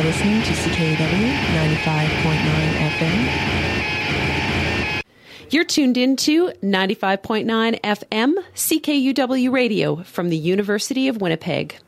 listening to CKUW 95.9 FM. You're tuned into 95.9 FM CKUW Radio from the University of Winnipeg.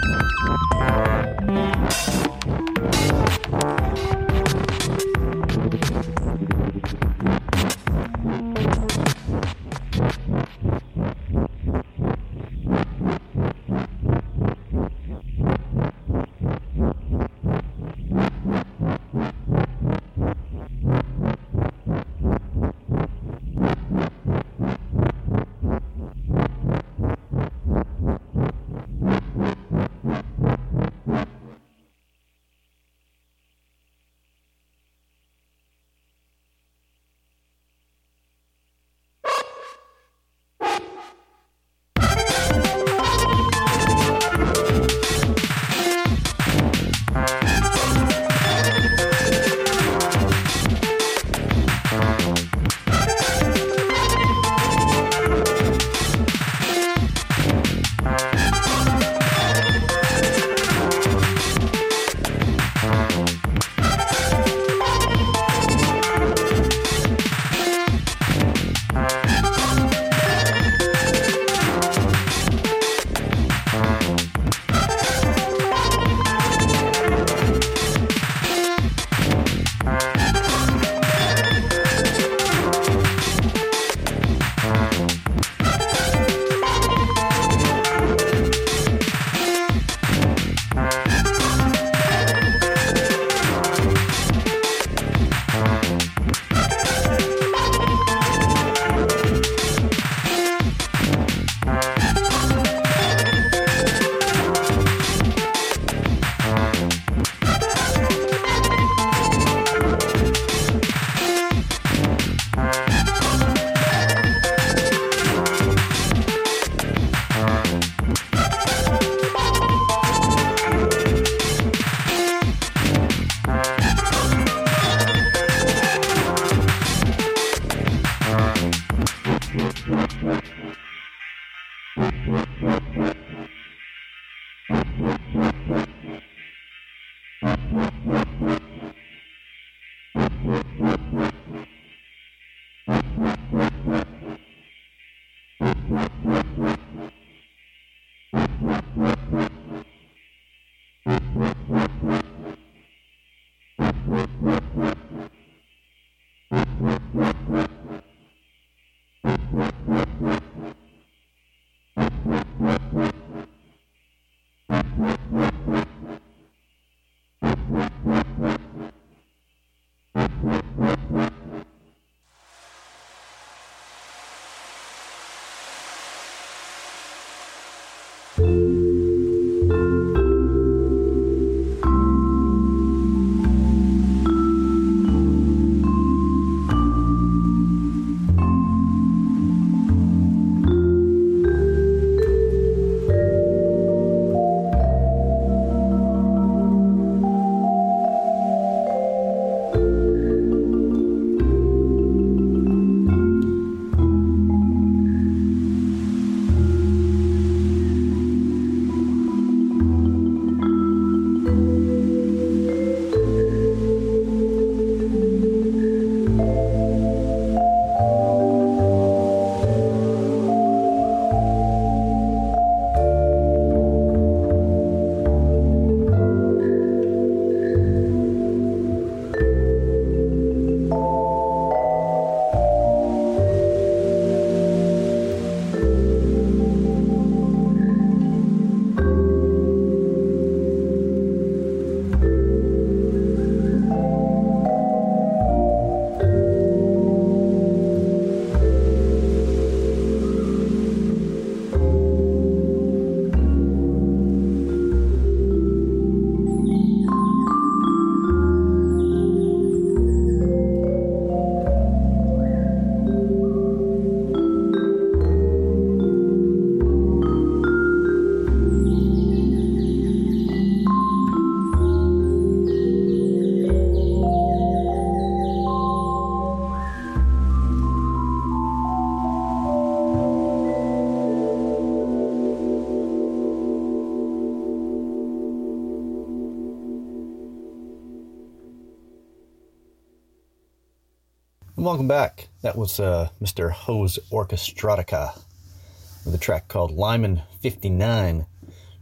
Welcome back. That was Mr. Hoz Orchestratica with a track called Lyman 59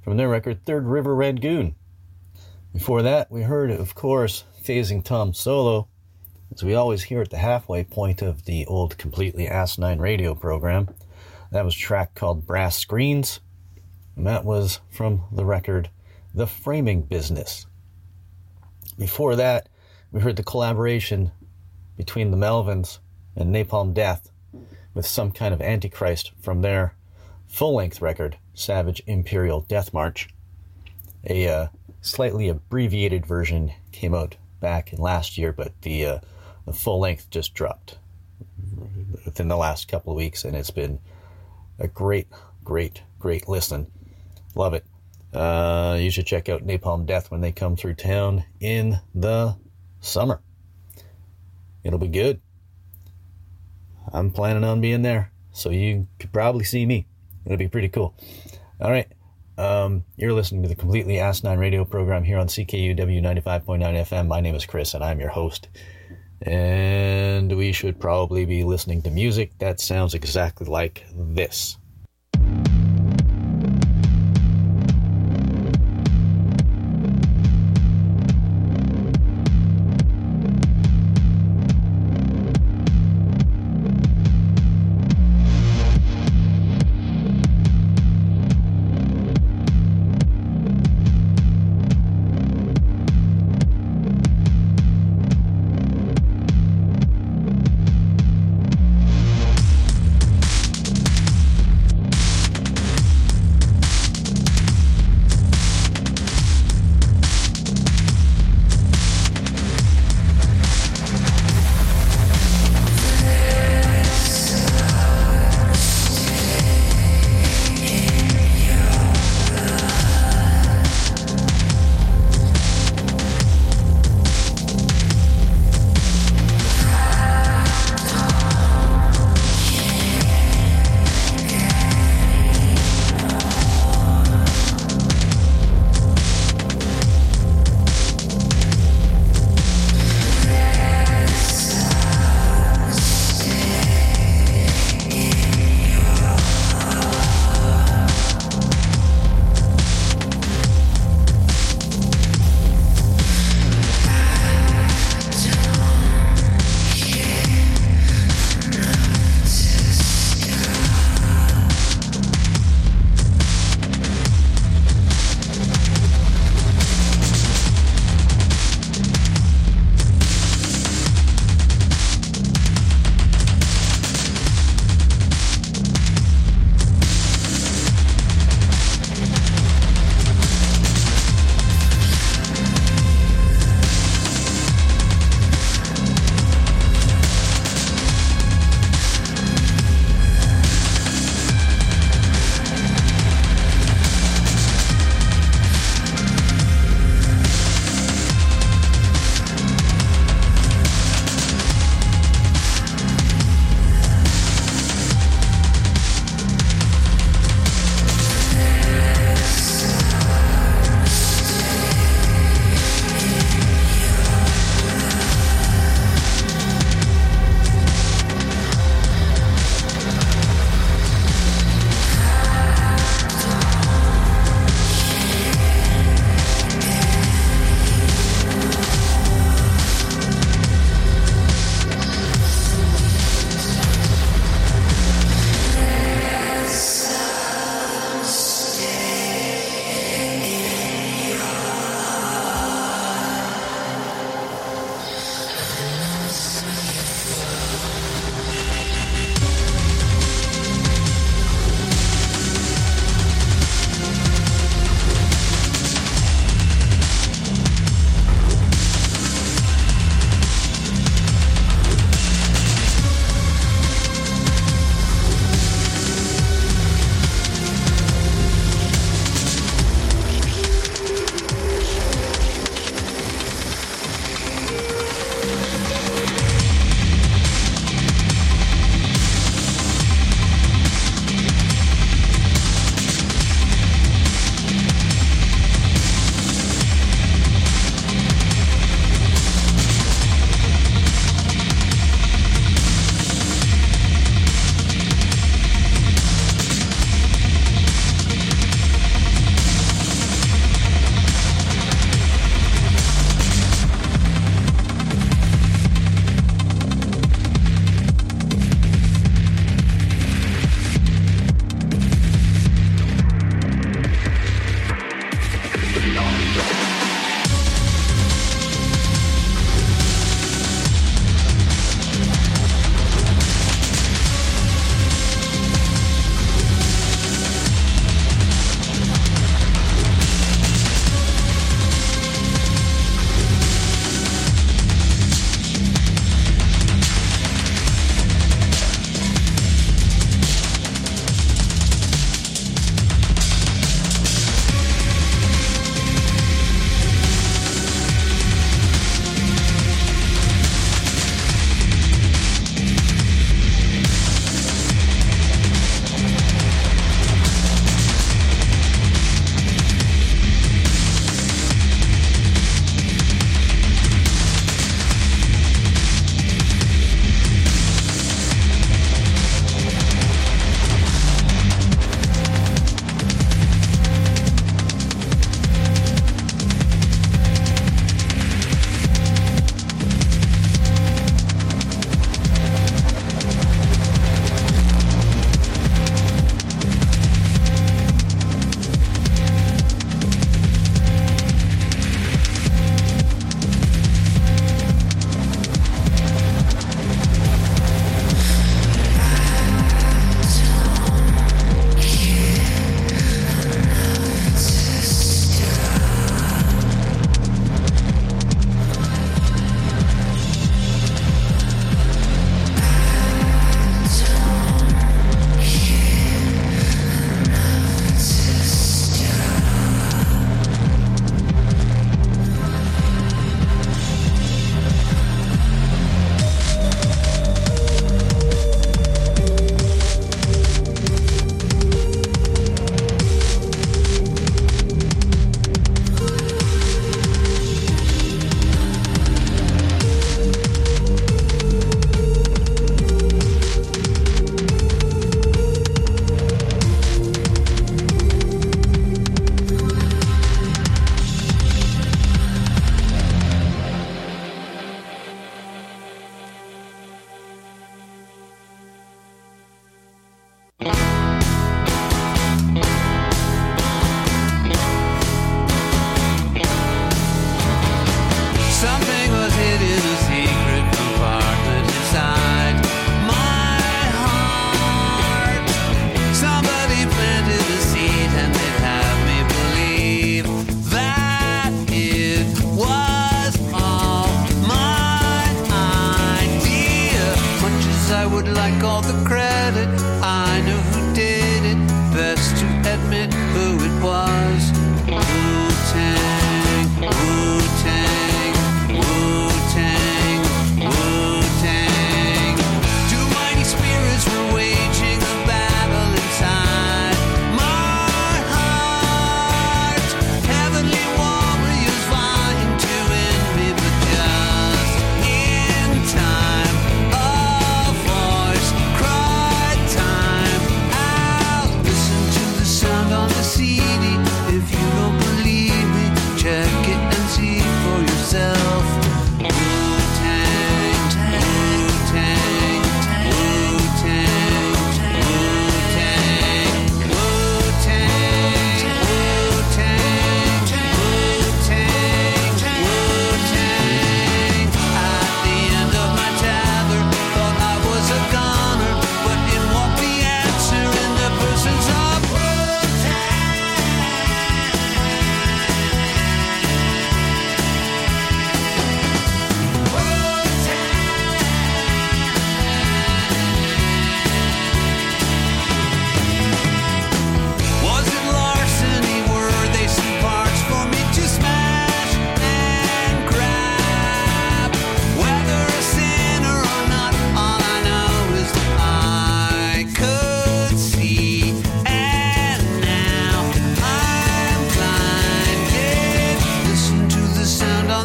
from their record Third River Rangoon. Before that, we heard, of course, Phasing Tom Solo, as we always hear at the halfway point of the old Completely Asinine radio program. That was a track called Brass Screens, and that was from the record The Framing Business. Before that, we heard the collaboration between the Melvins and Napalm Death with Some Kind of Antichrist from their full-length record, Savage Imperial Death March. A slightly abbreviated version came out back in last year, but the full-length just dropped within the last couple of weeks, and it's been a great listen. Love it. You should check out Napalm Death when they come through town in the summer. It'll be good. I'm planning on being there, so you could probably see me. It'll be pretty cool. All right. You're listening to the Completely Asinine radio program here on CKUW 95.9 FM. My name is Chris, and I'm your host. And we should probably be listening to music that sounds exactly like this.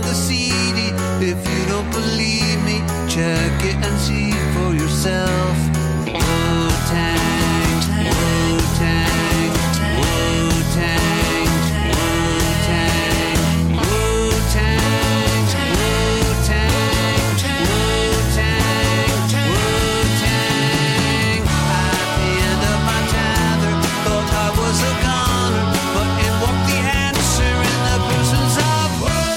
the CD. If you don't believe me, check it and see for yourself. Wu-Tang, Wu-Tang, Wu-Tang, Wu-Tang, Wu-Tang, Wu-Tang, Wu-Tang, Wu-Tang. At the end of my tether, thought I was a goner, but in walked the answer in the persons of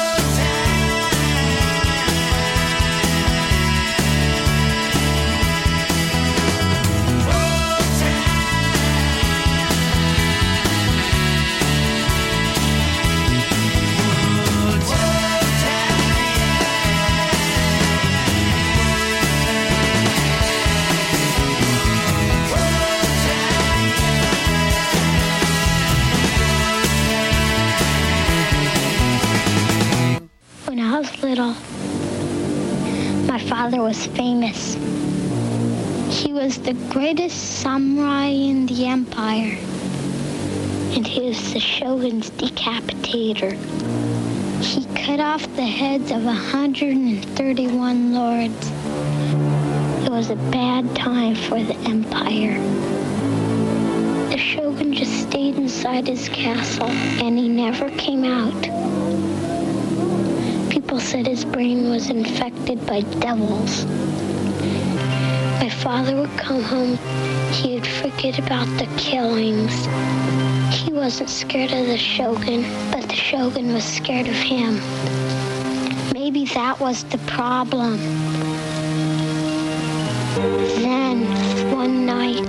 When I was little, my father was famous. He was the greatest samurai in the empire, and he was the shogun's decapitator. He cut off the heads of 131 lords. It was a bad time for the empire. The shogun just stayed inside his castle, and he never came out. People said his brain was infected by devils. My father would come home, he'd forget about the killings. He wasn't scared of the shogun, but the shogun was scared of him. Maybe that was the problem. Then, one night,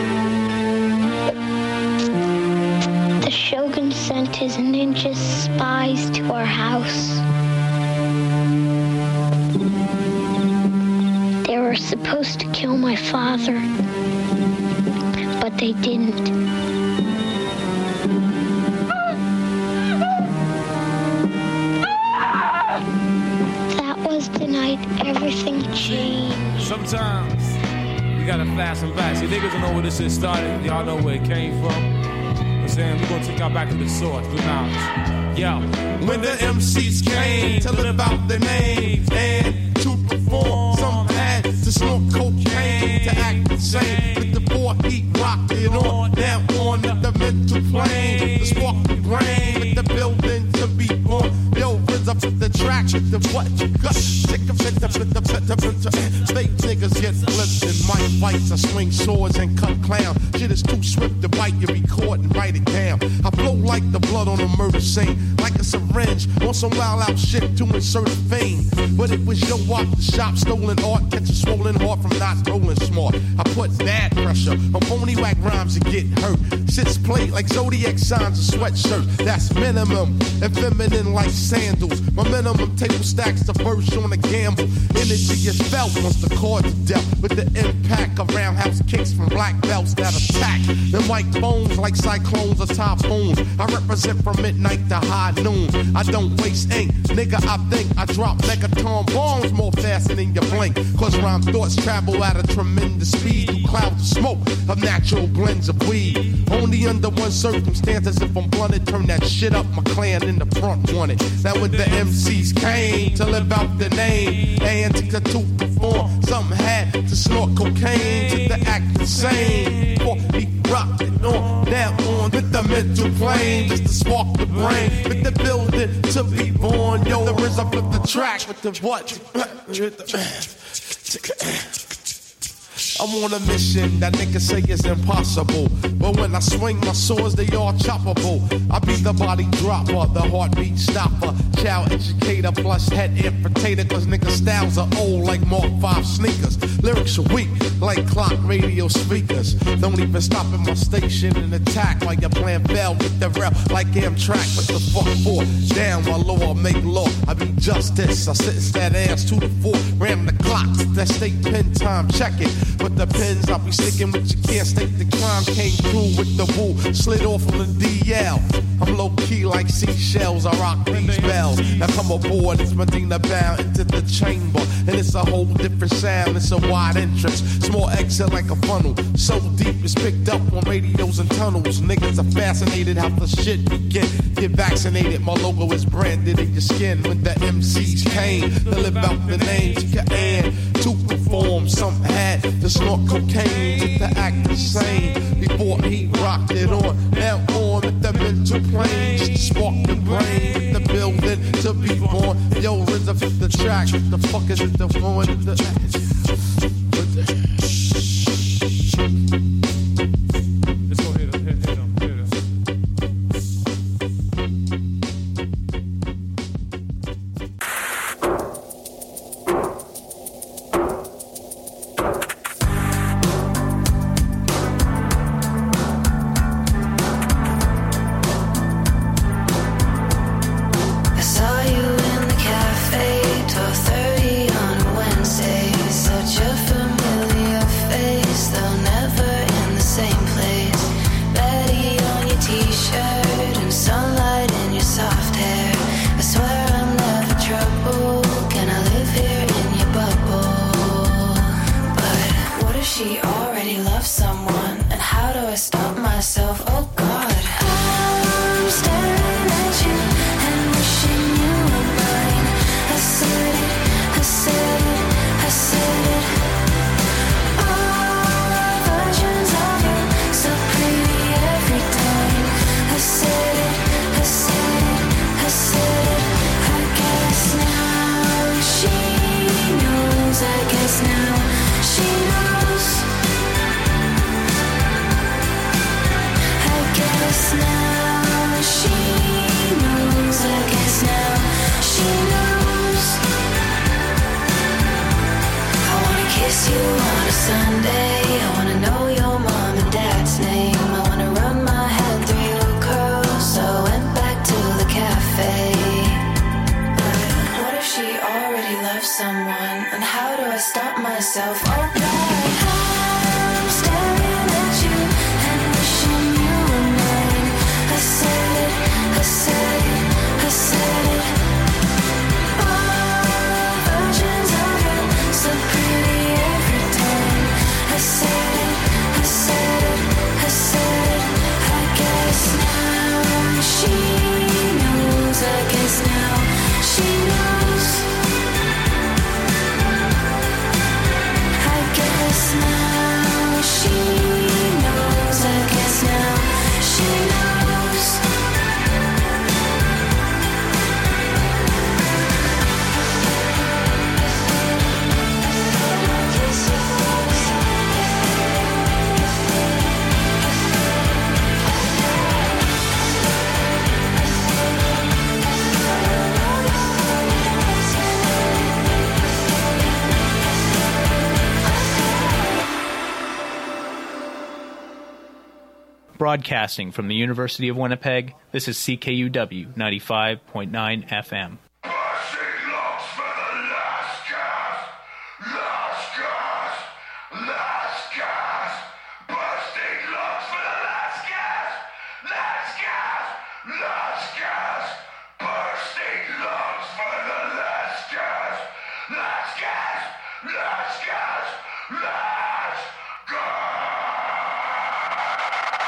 the shogun sent his ninja spies to our house. They were supposed to kill my father, but they didn't. That was the night everything changed. Sometimes you gotta fasten back. See, niggas don't know where this shit started. Y'all know where it came from. I'm saying we're gonna take y'all back to the source, through knowledge. Yo, when the MCs came to live out their names and to perform, some had to snort cocaine to act insane. With the 4 heat rocking on down on the mental plane, the spark the brain with the building to be born. Yo, rinse up the track with the what you got. Sick of it, state niggas get flipped in mic fights. I swing swords and cut clowns. Shit is too swift to bite, you record and write it down. I flow like the blood on a murder scene, like a syringe on some wild out shit to insert a vein. But it was your walk the shop, stolen art, catch a swollen heart from not rolling smart. I put bad pressure on phony whack rhymes and get hurt. Shit's played like zodiac signs and sweatshirts. That's minimum and feminine like sandals. My minimum table stacks the verse on a gamble. Energy is felt once the cards are dealt, with the impact of roundhouse kicks from black belts that attack the white bones like cyclones or typhoons. I represent from midnight to high noon. I don't waste ink, nigga. I think I drop megaton bombs more faster than you blink. Cause rhyme thoughts travel at a tremendous speed through clouds of smoke of natural blends of weed. Only under one circumstance, as if I'm blunted, turn that shit up. My clan in the front wanted. Now when the MCs came to live out the name and to perform, some had to snort cocaine to the act insane. For he rocked it on down on with the mental plane, just to spark the brain with the building to be born. Yo, the RZA up with the track with the what? I'm on a mission that niggas say is impossible, but when I swing my swords, they all choppable. I be the body dropper, the heartbeat stopper, child educator plus head infiltrator. Cause niggas styles are old like Mark 5 sneakers. Lyrics are weak like clock radio speakers. Don't even stop at my station and attack while you're playing bell with the rail like Amtrak. What the fuck for? Down my law, make law. I be justice. I sentence that ass to the 4. Ram the clocks, that state pen time, check it. But the pens I'll be sticking with, you can't state the crime. Came through with the woo, slid off on the DL. I'm low key like seashells, I rock these bells. sound. Now come aboard, it's Medina bound into the chamber. And it's a whole different sound, it's a wide entrance. Small exit like a funnel. So deep it's picked up on radios and tunnels. Niggas are fascinated how the shit begin. Get vaccinated, my logo is branded in your skin. When the MCs came to live out the names you can add to perform. Some had to snort cocaine just to act the same. Before he rocked it on, now on with the mental plane. Just to spark the brain, the building to be born. Yo, RZA fit the track. What the fuck is it the one? Let's go hit him. I saw you in the cafe, 12:30 on a Wednesday. Such a familiar face, though never in the same place. Betty on your t-shirt and sunlight in your soft hair. I swear I'm never trouble. Can I live here in your bubble? But what if she already loves someone? And how do I stop myself? Oh God. I'm staring at you and wishing you were mine. I said it, I said it, I said it. All the versions of you, so pretty every time. I said it, I said it, I said it. I guess now she knows. I guess now she knows. I guess now she knows. I guess now she knows. I wanna kiss you on a Sunday. I wanna know your mom and dad's name. I wanna run my hand through your curls. So I went back to the cafe. But what if she already loves someone? And how do I stop myself? Oh God. I'm staring at you and wishing you were mine. I said it, I said it, I said it. All the versions of you, so pretty every time. I said it, I said it, I said it. I guess now she knows. I guess now she knows. I guess now she knows. I guess now she knows. Broadcasting from the University of Winnipeg, this is CKUW 95.9 FM.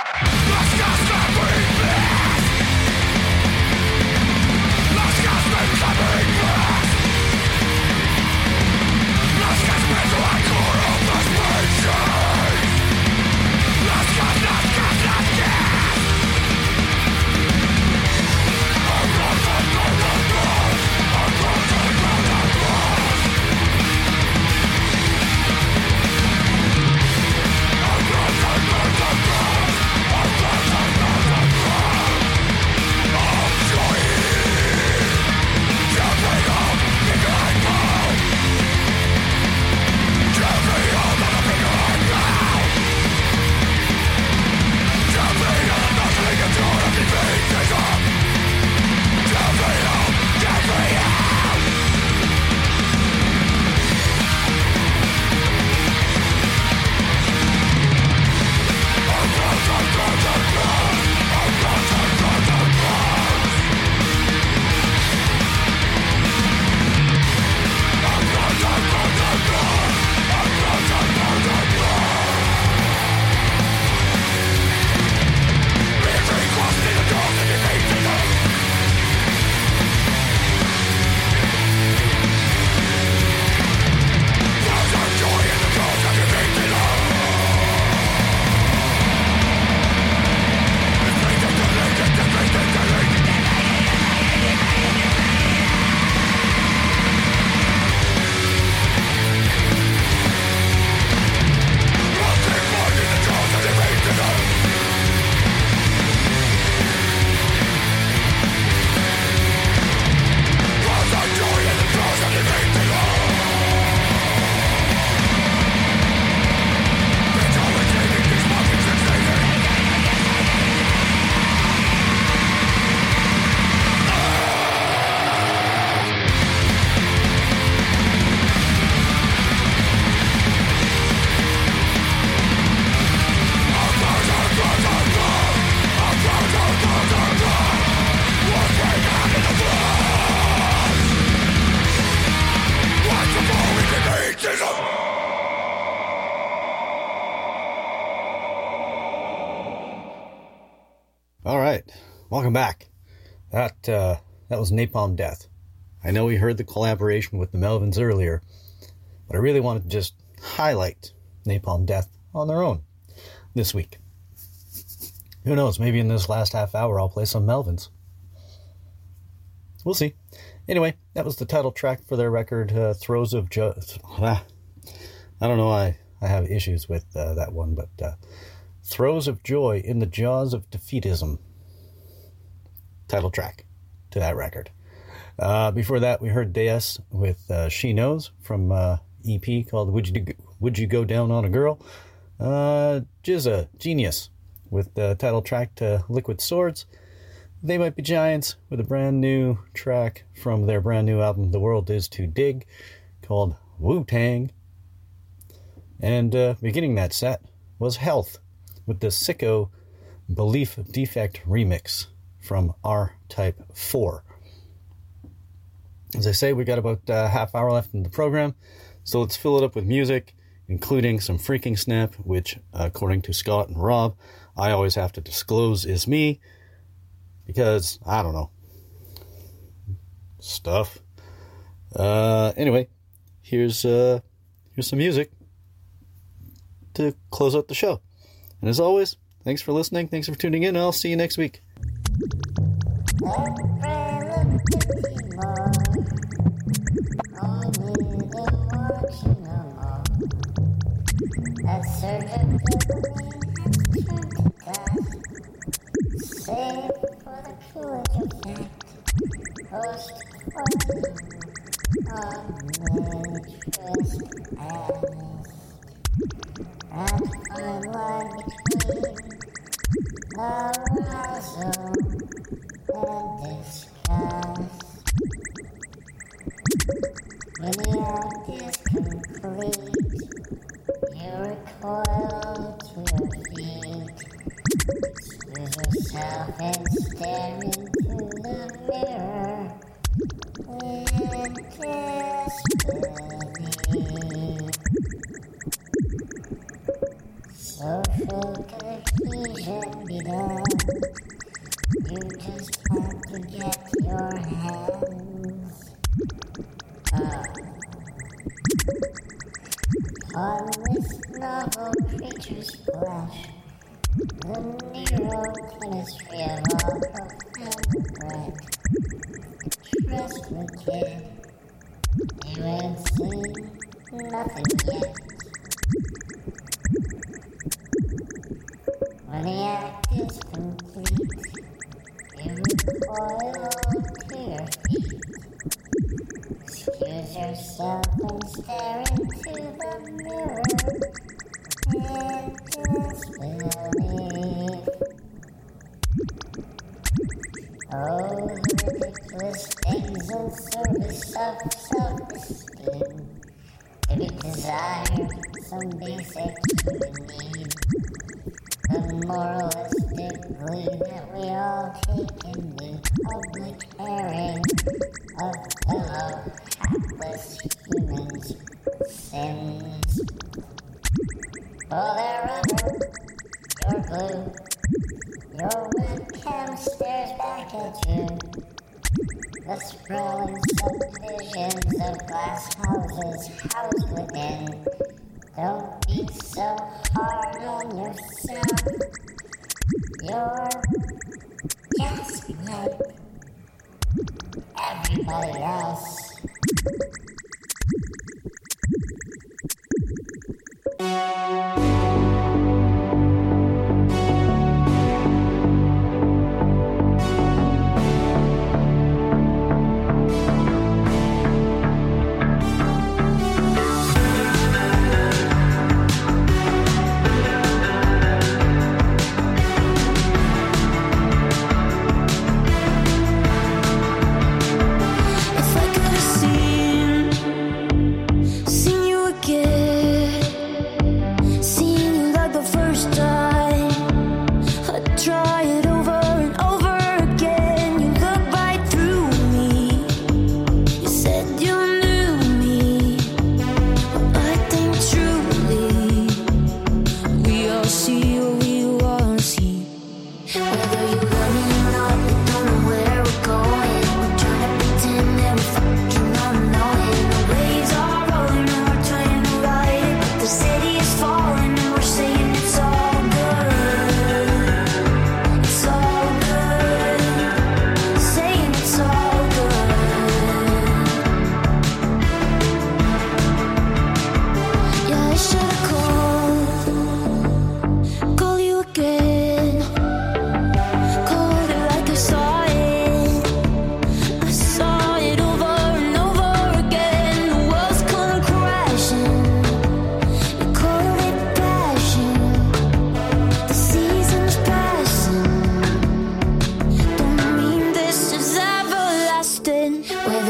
Let's go! Welcome back. That was Napalm Death. I know we heard the collaboration with the Melvins earlier, but I really wanted to just highlight Napalm Death on their own this week. Who knows, maybe in this last half hour I'll play some Melvins. We'll see. Anyway, that was the title track for their record, Throes of Joy. I don't know why I have issues with that one, but Throes of Joy in the Jaws of Defeatism. Title track to that record. Before that, we heard Deus with She Knows from EP called Would You Go Down on a Girl? Jizza, Genius, with the title track to Liquid Swords. They Might Be Giants with a brand new track from their brand new album, The World Is Too Dig, called Wu-Tang. And beginning that set was Health with the Sicko Belief Defect remix from R-Type 4. As I say, we got about a half hour left in the program, so let's fill it up with music, including some Freaking Snap, which, according to Scott and Rob, I always have to disclose is me, because, I don't know, stuff. Anyway, here's some music to close out the show. And as always, thanks for listening, thanks for tuning in, and I'll see you next week. If I could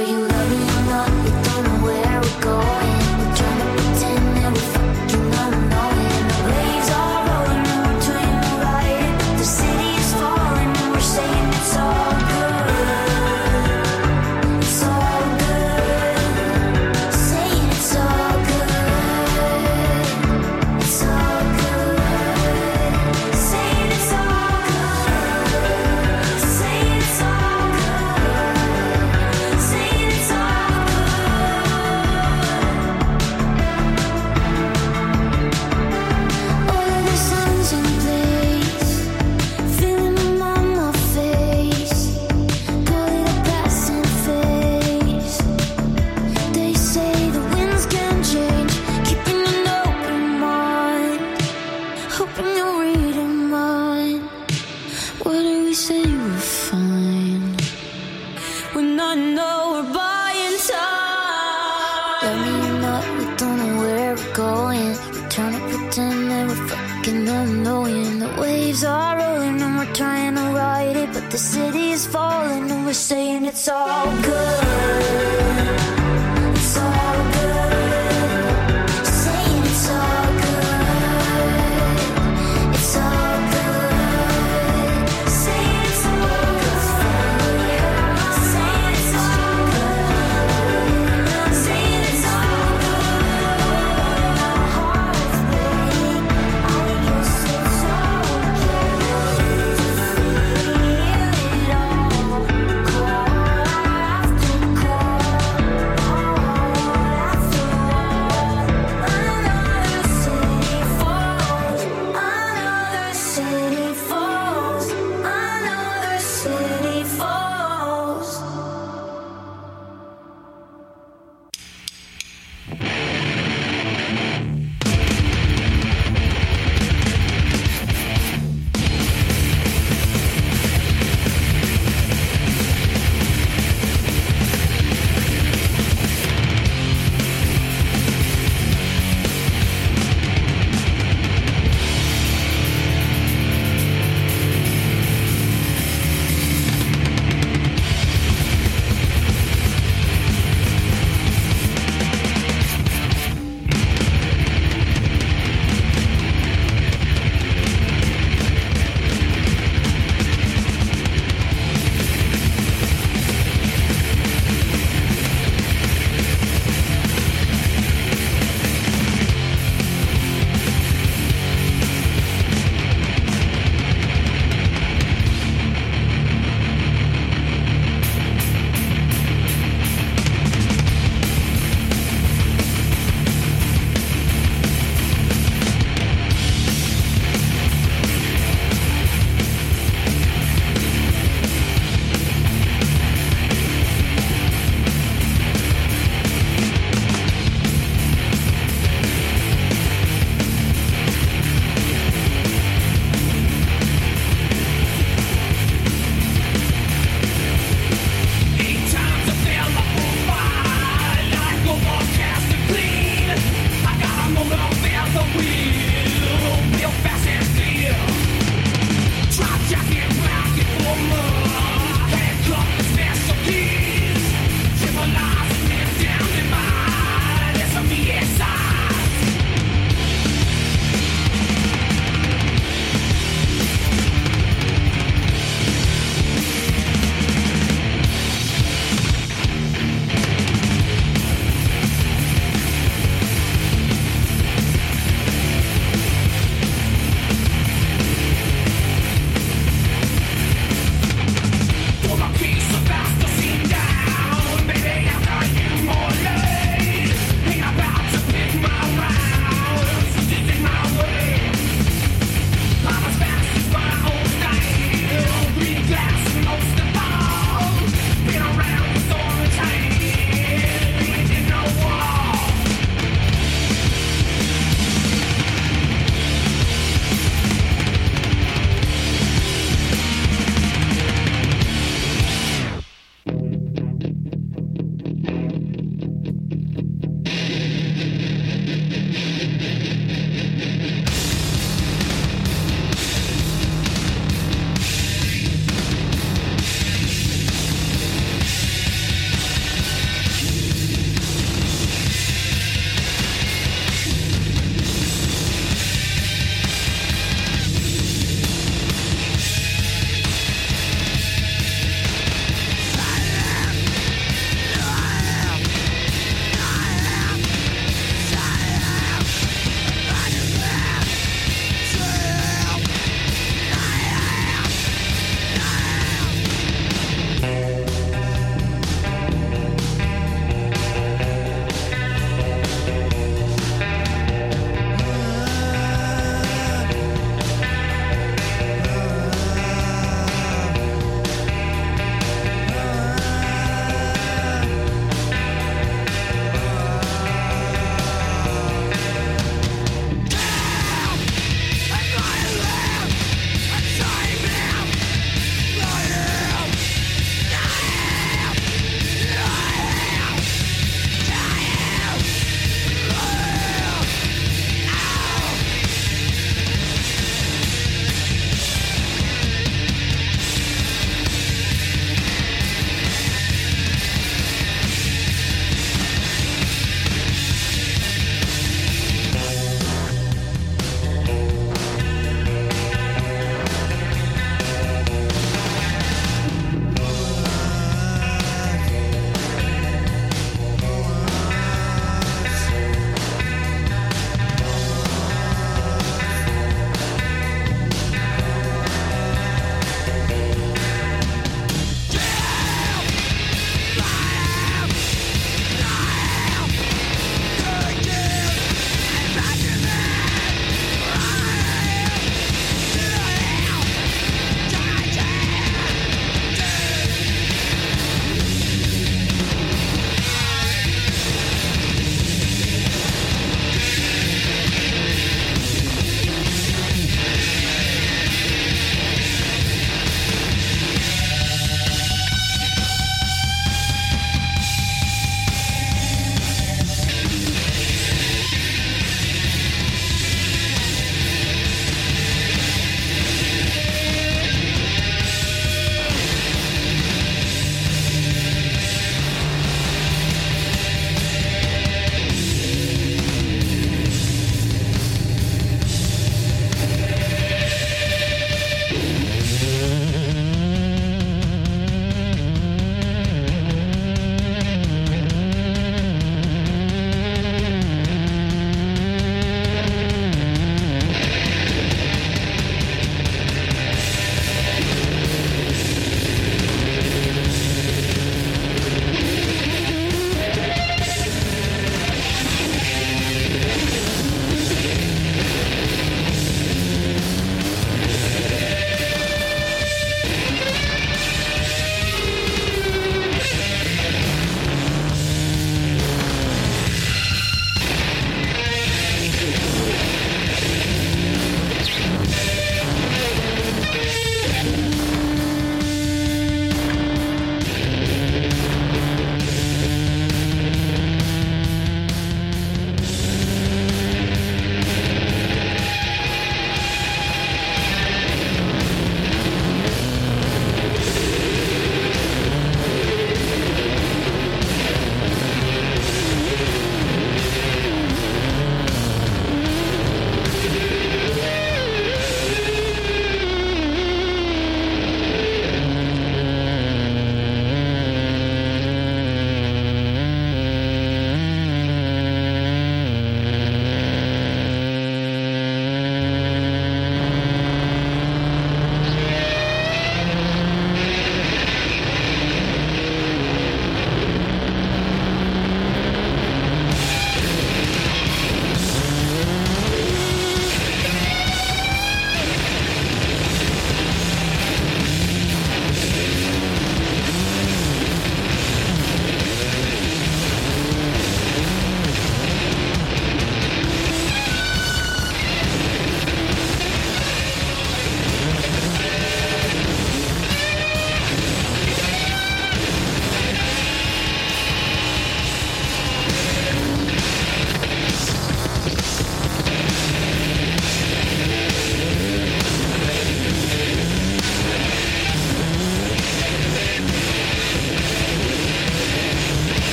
whether you love me or not, we don't know where we're going. We're trying to pretend that we're fucking unknowing. The waves are rolling and we're trying to ride it, but the city is falling and we're saying it's all good. It's all good. Saying it's all good. It's all good. Saying it's all good. Saying it's all good. Saying it's all good. All of the songs in place, feeling them on my face. Call it a passing phase. They say the winds can change, keeping an open mind, hoping you're reading mine. What do we say we're fine when I know we're buying time? Love me or not, we don't know where we're going. We're trying to pretend that we're fucking unknowing. The waves are rolling and we're trying to ride it, but the city is falling and we're saying it's all good. It's all good. Saying it's all good. It's all good. Saying it's all good. Saying it's all good. Saying it's all good. My heart's breaking. I guess it's okay to feel it all. Call after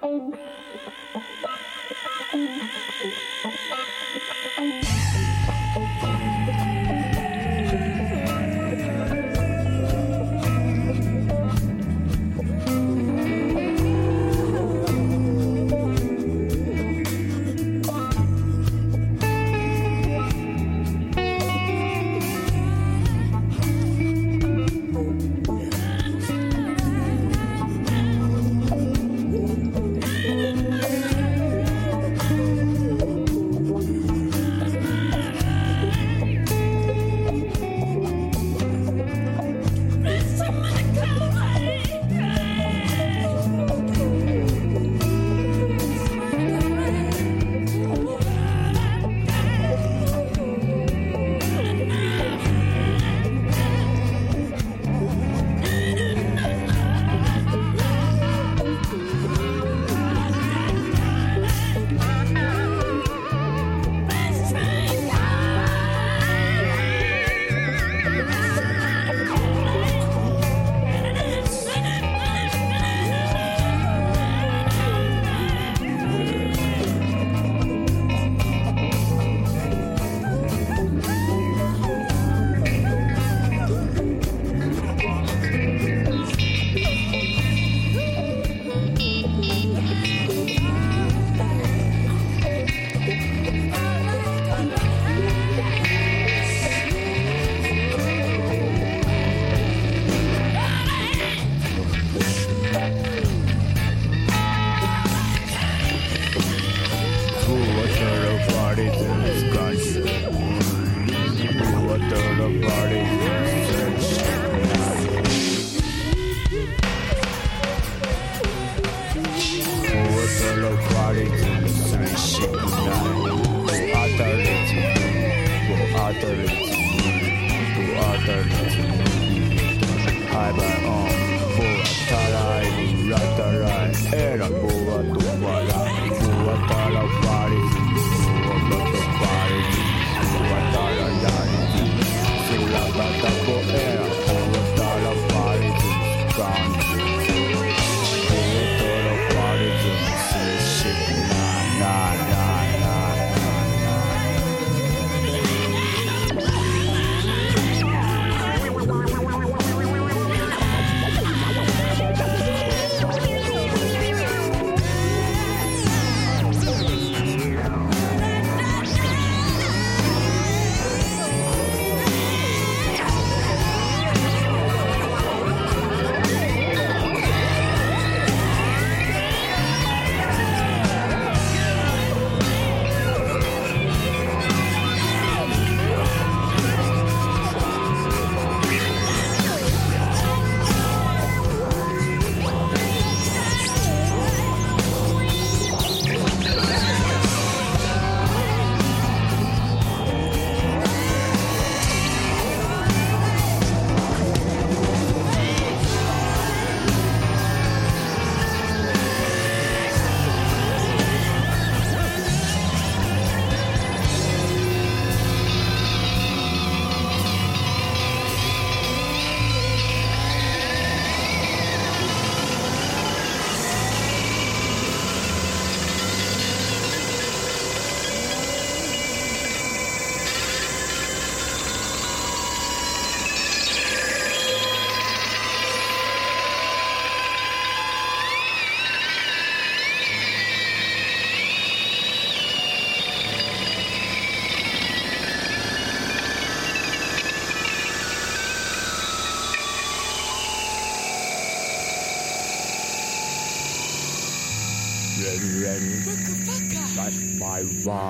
Rush my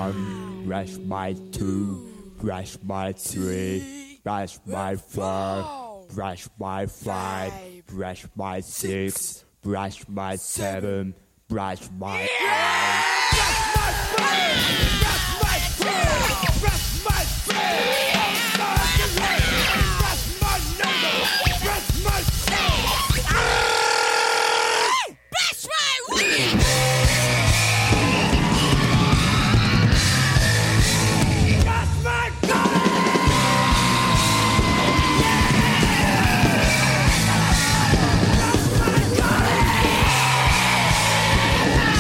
1, rush my 2, rush my 3, rush my 4, rush my 5, rush my 6, brush my 7, brush my 8. Yeah!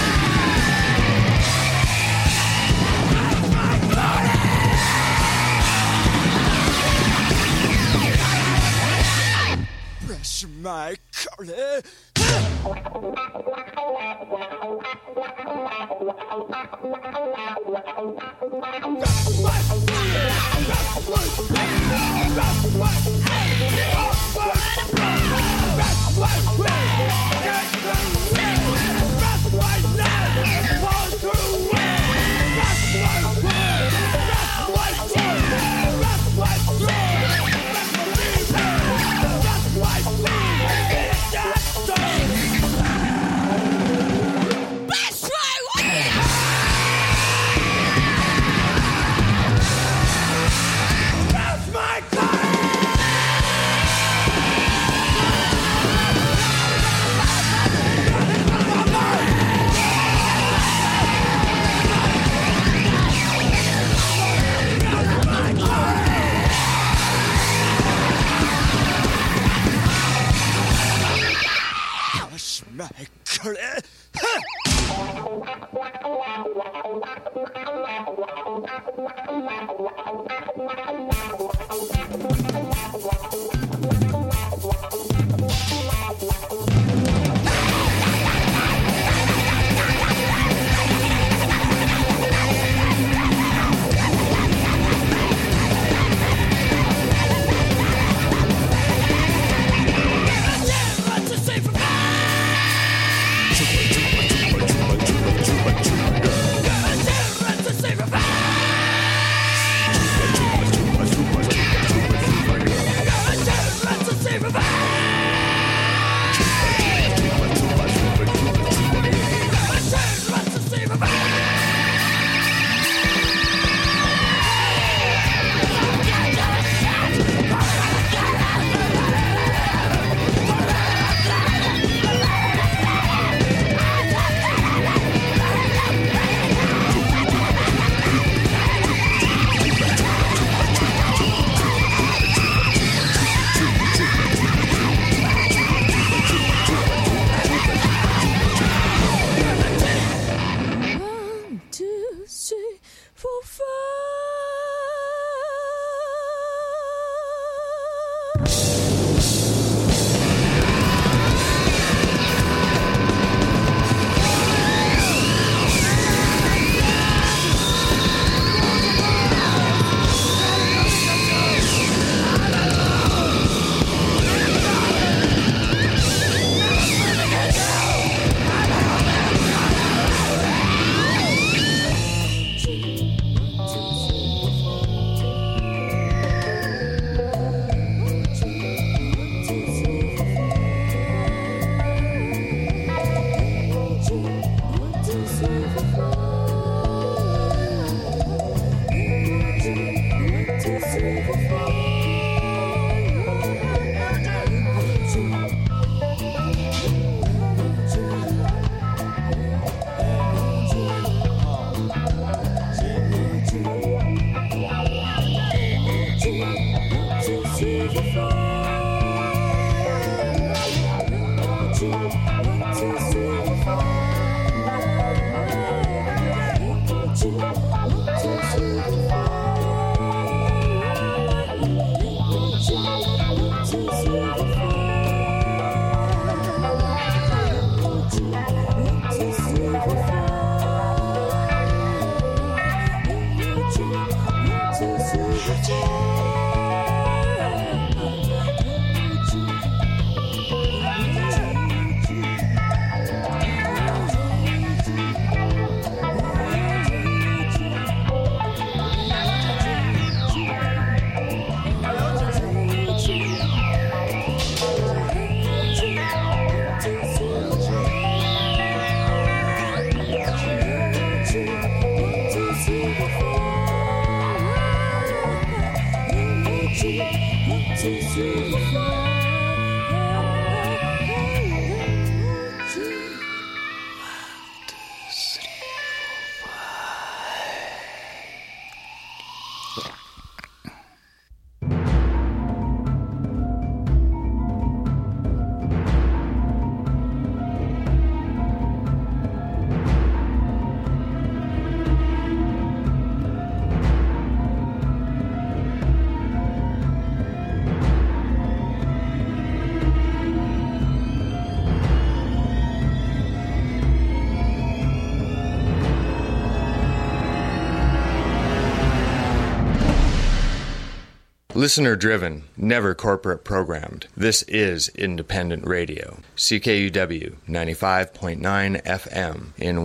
Listener driven, never corporate programmed. This is independent radio. CKUW 95.9 FM in